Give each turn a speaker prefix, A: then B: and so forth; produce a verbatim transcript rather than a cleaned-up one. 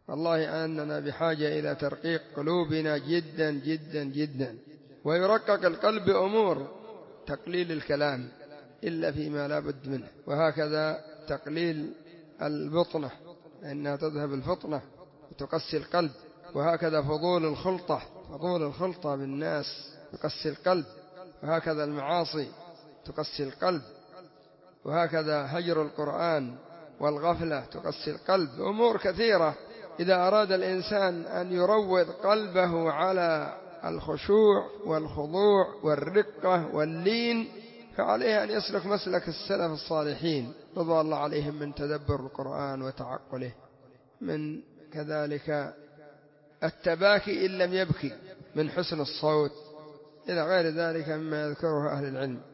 A: والله أننا بحاجة إلى ترقيق قلوبنا جدا جدا جدا. ويرقق القلب أمور: تقليل الكلام إلا فيما لا بد منه، وهكذا تقليل البطنة لأنها تذهب الفطنة وتقسي القلب، وهكذا فضول الخلطة فضول الخلطة بالناس تقسي القلب، وهكذا المعاصي تقسي القلب، وهكذا هجر القرآن والغفلة تقسي القلب. أمور كثيرة إذا أراد الإنسان أن يروض قلبه على الخشوع والخضوع والرقة واللين فعليه أن يسلك مسلك السلف الصالحين رضي الله عليهم من تدبر القرآن وتعقله، من كذلك التباكي إن لم يبكي، من حسن الصوت، إلى غير ذلك مما يذكره أهل العلم.